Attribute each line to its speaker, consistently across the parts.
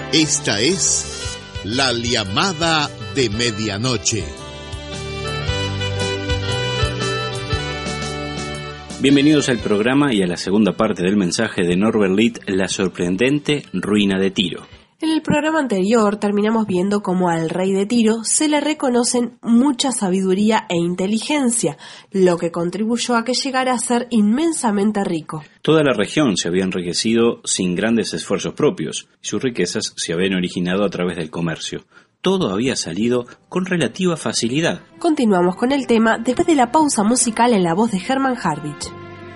Speaker 1: Esta es la llamada de medianoche.
Speaker 2: Bienvenidos al programa y a la segunda parte del mensaje de Norbert Litt, La sorprendente ruina de Tiro.
Speaker 3: En el programa anterior terminamos viendo cómo al rey de Tiro se le reconocen mucha sabiduría e inteligencia, lo que contribuyó a que llegara a ser inmensamente rico.
Speaker 2: Toda la región se había enriquecido sin grandes esfuerzos propios, y sus riquezas se habían originado a través del comercio. Todo había salido con relativa facilidad.
Speaker 3: Continuamos con el tema después de la pausa musical en la voz de Hermann Harwich.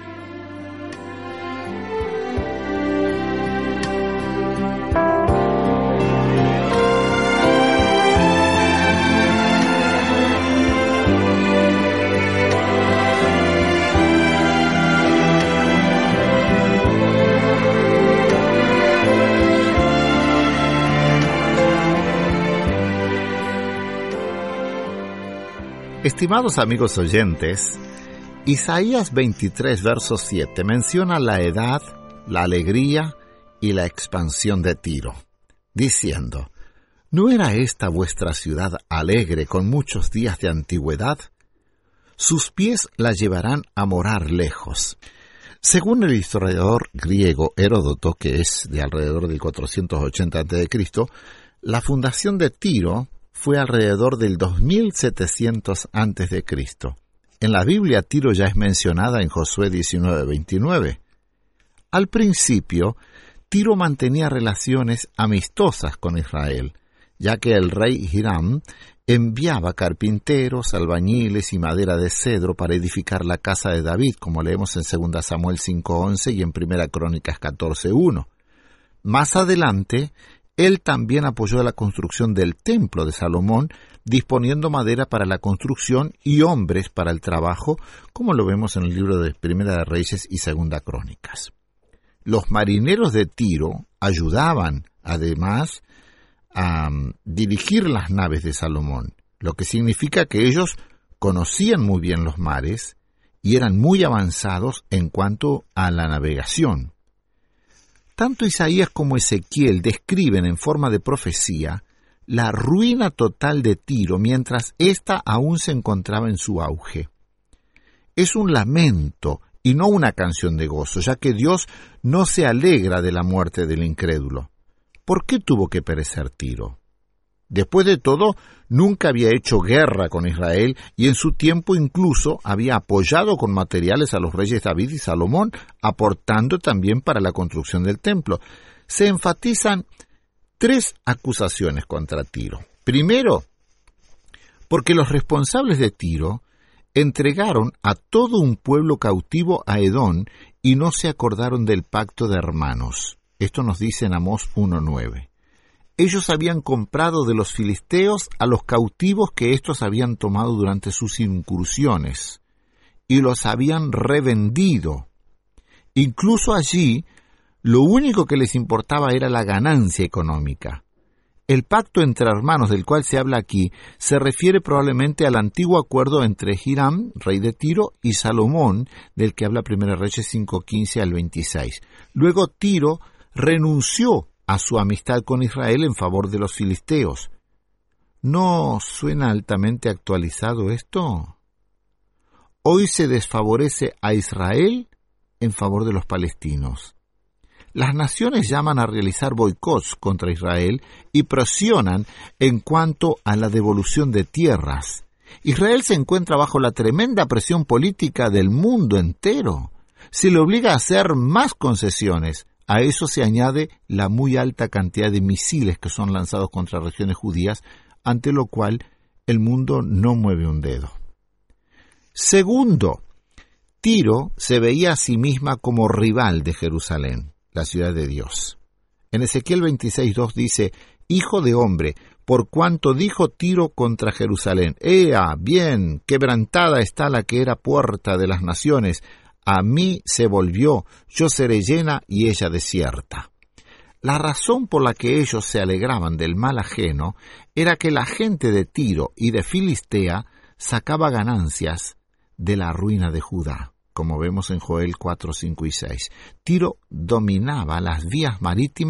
Speaker 4: Estimados amigos oyentes, Isaías 23, verso 7 menciona la edad, la alegría y la expansión de Tiro, diciendo: ¿No era esta vuestra ciudad alegre con muchos días de antigüedad? Sus pies la llevarán a morar lejos. Según el historiador griego Heródoto, que es de alrededor del 480 a.C., la fundación de Tiro fue alrededor del 2700 a.C. En la Biblia, Tiro ya es mencionada en Josué 19:29. Al principio, Tiro mantenía relaciones amistosas con Israel, ya que el rey Hiram enviaba carpinteros, albañiles y madera de cedro para edificar la casa de David, como leemos en 2 Samuel 5:11 y en 1 Crónicas 14:1. Más adelante, él también apoyó la construcción del templo de Salomón, disponiendo madera para la construcción y hombres para el trabajo, como lo vemos en el libro de Primera de Reyes y Segunda Crónicas. Los marineros de Tiro ayudaban, además, a dirigir las naves de Salomón, lo que significa que ellos conocían muy bien los mares y eran muy avanzados en cuanto a la navegación. Tanto Isaías como Ezequiel describen en forma de profecía la ruina total de Tiro mientras ésta aún se encontraba en su auge. Es un lamento y no una canción de gozo, ya que Dios no se alegra de la muerte del incrédulo. ¿Por qué tuvo que perecer Tiro? Después de todo, nunca había hecho guerra con Israel y en su tiempo incluso había apoyado con materiales a los reyes David y Salomón, aportando también para la construcción del templo. Se enfatizan 3 acusaciones contra Tiro. Primero, porque los responsables de Tiro entregaron a todo un pueblo cautivo a Edom y no se acordaron del pacto de hermanos. Esto nos dice en Amós 1:9. Ellos habían comprado de los filisteos a los cautivos que éstos habían tomado durante sus incursiones y los habían revendido. Incluso allí, lo único que les importaba era la ganancia económica. El pacto entre hermanos del cual se habla aquí se refiere probablemente al antiguo acuerdo entre Hiram, rey de Tiro, y Salomón, del que habla 1 Reyes 5:15 al 26. Luego Tiro renunció a su amistad con Israel en favor de los filisteos. ¿No suena altamente actualizado esto? Hoy se desfavorece a Israel en favor de los palestinos. Las naciones llaman a realizar boicots contra Israel y presionan en cuanto a la devolución de tierras. Israel se encuentra bajo la tremenda presión política del mundo entero. Se le obliga a hacer más concesiones. A eso se añade la muy alta cantidad de misiles que son lanzados contra regiones judías, ante lo cual el mundo no mueve un dedo. Segundo, Tiro se veía a sí misma como rival de Jerusalén, la ciudad de Dios. En Ezequiel 26:2 dice: Hijo de hombre, por cuanto dijo Tiro contra Jerusalén: ¡Ea, bien, quebrantada está la que era puerta de las naciones! A mí se volvió, yo seré llena y ella desierta. La razón por la que ellos se alegraban del mal ajeno era que la gente de Tiro y de Filistea sacaba ganancias de la ruina de Judá, como vemos en Joel 4, 5 y 6. Tiro dominaba las vías marítimas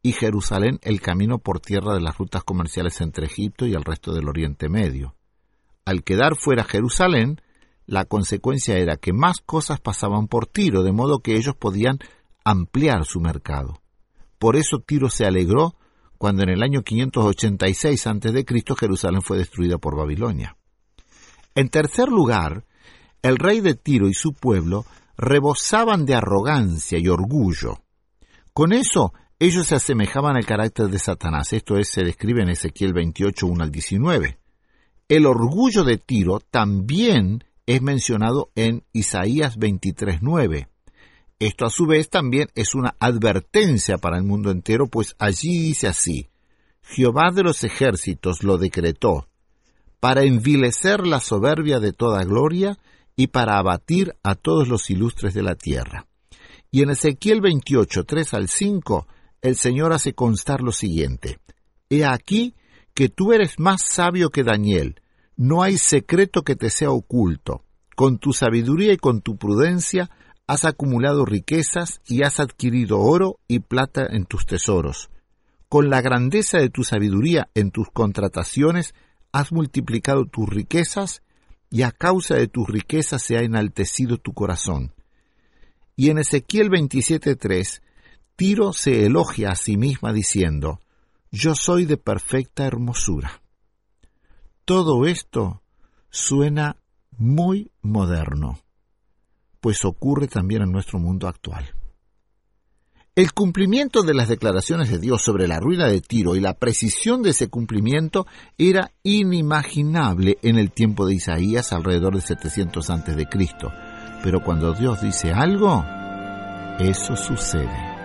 Speaker 4: y Jerusalén el camino por tierra de las rutas comerciales entre Egipto y el resto del Oriente Medio. Al quedar fuera Jerusalén, la consecuencia era que más cosas pasaban por Tiro, de modo que ellos podían ampliar su mercado. Por eso Tiro se alegró cuando en el año 586 a.C. Jerusalén fue destruida por Babilonia. En tercer lugar, el rey de Tiro y su pueblo rebosaban de arrogancia y orgullo. Con eso, ellos se asemejaban al carácter de Satanás. Esto se describe en Ezequiel 28, 1 al 19. El orgullo de Tiro también es mencionado en Isaías 23, 9. Esto a su vez también es una advertencia para el mundo entero, pues allí dice así: Jehová de los ejércitos lo decretó, para envilecer la soberbia de toda gloria y para abatir a todos los ilustres de la tierra. Y en Ezequiel 28, 3 al 5, el Señor hace constar lo siguiente: He aquí que tú eres más sabio que Daniel, no hay secreto que te sea oculto. Con tu sabiduría y con tu prudencia has acumulado riquezas y has adquirido oro y plata en tus tesoros. Con la grandeza de tu sabiduría en tus contrataciones has multiplicado tus riquezas, y a causa de tus riquezas se ha enaltecido tu corazón. Y en Ezequiel 27:3, Tiro se elogia a sí misma diciendo: Yo soy de perfecta hermosura. Todo esto suena muy moderno, pues ocurre también en nuestro mundo actual. El cumplimiento de las declaraciones de Dios sobre la ruina de Tiro y la precisión de ese cumplimiento era inimaginable en el tiempo de Isaías, alrededor de 700 a.C. Pero cuando Dios dice algo, eso sucede.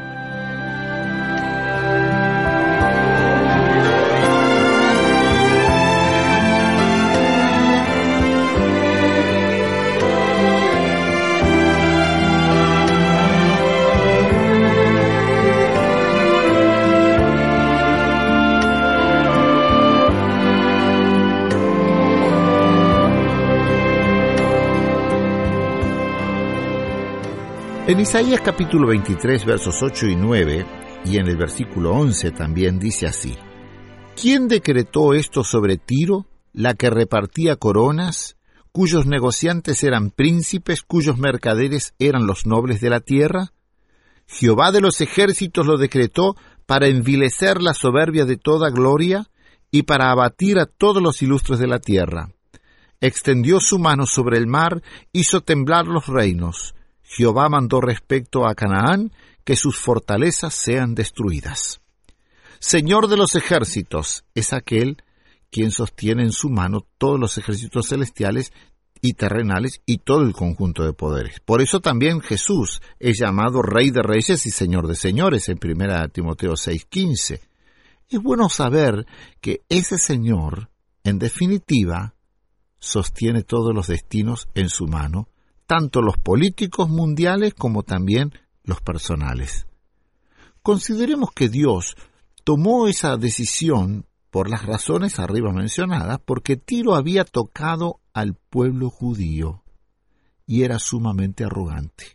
Speaker 4: En Isaías capítulo 23, versos 8 y 9, y en el versículo 11 también dice así: ¿Quién decretó esto sobre Tiro, la que repartía coronas, cuyos negociantes eran príncipes, cuyos mercaderes eran los nobles de la tierra? Jehová de los ejércitos lo decretó para envilecer la soberbia de toda gloria y para abatir a todos los ilustres de la tierra. Extendió su mano sobre el mar, hizo temblar los reinos. Jehová mandó respecto a Canaán que sus fortalezas sean destruidas. Señor de los ejércitos es aquel quien sostiene en su mano todos los ejércitos celestiales y terrenales y todo el conjunto de poderes. Por eso también Jesús es llamado Rey de Reyes y Señor de Señores en 1 Timoteo 6:15. Es bueno saber que ese Señor, en definitiva, sostiene todos los destinos en su mano, tanto los políticos mundiales como también los personales. Consideremos que Dios tomó esa decisión por las razones arriba mencionadas, porque Tiro había tocado al pueblo judío y era sumamente arrogante.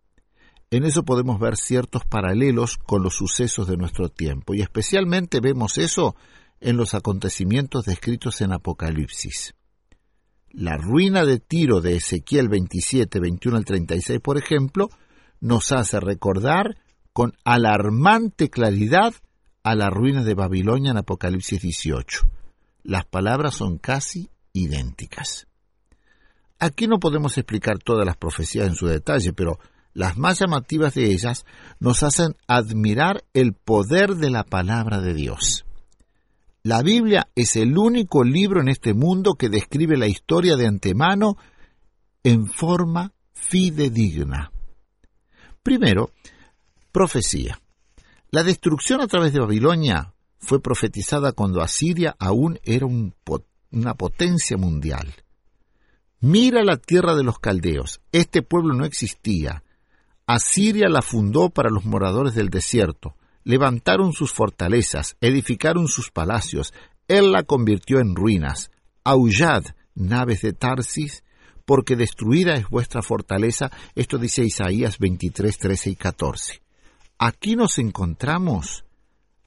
Speaker 4: En eso podemos ver ciertos paralelos con los sucesos de nuestro tiempo, y especialmente vemos eso en los acontecimientos descritos en Apocalipsis. La ruina de Tiro de Ezequiel 27, 21 al 36, por ejemplo, nos hace recordar con alarmante claridad a la ruina de Babilonia en Apocalipsis 18. Las palabras son casi idénticas. Aquí no podemos explicar todas las profecías en su detalle, pero las más llamativas de ellas nos hacen admirar el poder de la palabra de Dios. La Biblia es el único libro en este mundo que describe la historia de antemano en forma fidedigna. Primero, profecía. La destrucción a través de Babilonia fue profetizada cuando Asiria aún era una potencia mundial. Mira la tierra de los caldeos. Este pueblo no existía. Asiria la fundó para los moradores del desierto. Levantaron sus fortalezas, edificaron sus palacios. Él la convirtió en ruinas. Aullad, naves de Tarsis, porque destruida es vuestra fortaleza. Esto dice Isaías 23, 13 y 14. Aquí nos encontramos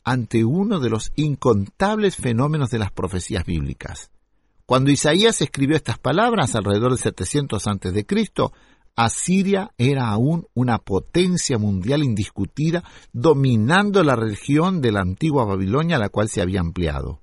Speaker 4: ante uno de los incontables fenómenos de las profecías bíblicas. Cuando Isaías escribió estas palabras, alrededor de 700 a.C., Asiria era aún una potencia mundial indiscutida, dominando la región de la antigua Babilonia a la cual se había ampliado.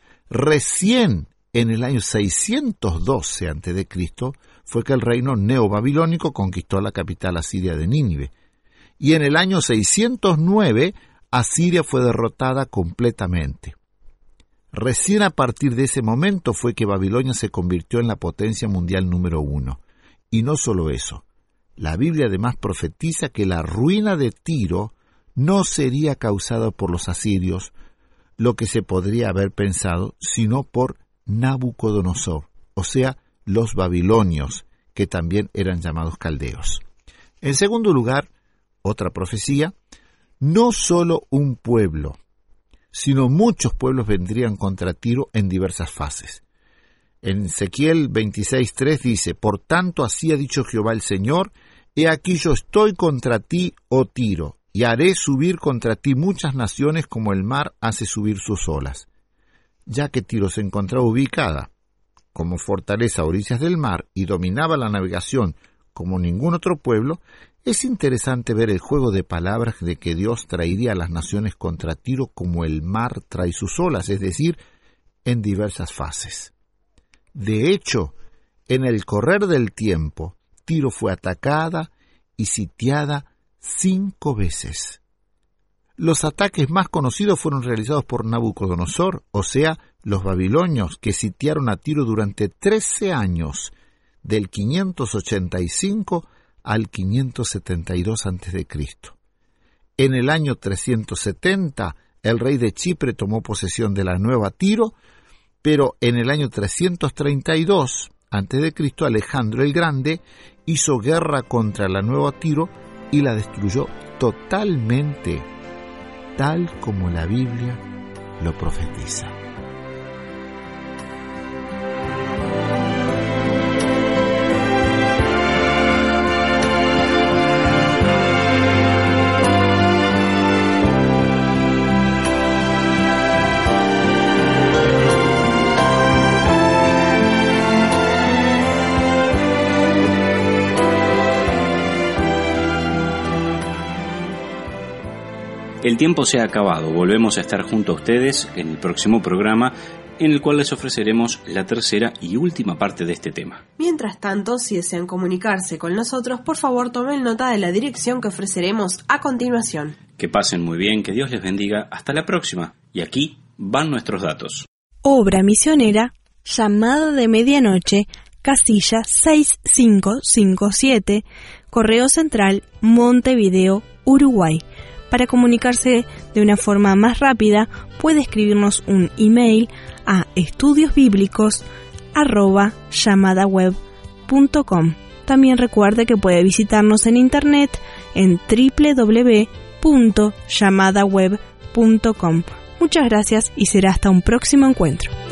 Speaker 4: Recién en el año 612 a.C. fue que el reino neobabilónico conquistó la capital asiria de Nínive, y en el año 609 Asiria fue derrotada completamente. Recién a partir de ese momento fue que Babilonia se convirtió en la potencia mundial número 1. Y no solo eso, la Biblia además profetiza que la ruina de Tiro no sería causada por los asirios, lo que se podría haber pensado, sino por Nabucodonosor, o sea, los babilonios, que también eran llamados caldeos. En segundo lugar, otra profecía, no solo un pueblo, sino muchos pueblos vendrían contra Tiro en diversas fases. En Ezequiel 26:3 dice: «Por tanto así ha dicho Jehová el Señor, he aquí yo estoy contra ti, oh Tiro, y haré subir contra ti muchas naciones como el mar hace subir sus olas». Ya que Tiro se encontraba ubicada como fortaleza a orillas del mar y dominaba la navegación como ningún otro pueblo, es interesante ver el juego de palabras de que Dios traería a las naciones contra Tiro como el mar trae sus olas, es decir, en diversas fases. De hecho, en el correr del tiempo, Tiro fue atacada y sitiada 5 veces. Los ataques más conocidos fueron realizados por Nabucodonosor, o sea, los babilonios, que sitiaron a Tiro durante 13 años, del 585 al 572 a.C. En el año 370, el rey de Chipre tomó posesión de la nueva Tiro, pero en el año 332 a.C., Alejandro el Grande hizo guerra contra la nueva Tiro y la destruyó totalmente, tal como la Biblia lo profetiza.
Speaker 2: El tiempo se ha acabado. Volvemos a estar junto a ustedes en el próximo programa, en el cual les ofreceremos la tercera y última parte de este tema.
Speaker 3: Mientras tanto, si desean comunicarse con nosotros, por favor tomen nota de la dirección que ofreceremos a continuación.
Speaker 2: Que pasen muy bien, que Dios les bendiga. Hasta la próxima. Y aquí van nuestros datos.
Speaker 5: Obra misionera, Llamada de Medianoche, casilla 6557, Correo Central, Montevideo, Uruguay. Para comunicarse de una forma más rápida, puede escribirnos un email a estudiosbiblicos@llamadaweb.com. También recuerde que puede visitarnos en internet en www.llamadaweb.com. Muchas gracias y será hasta un próximo encuentro.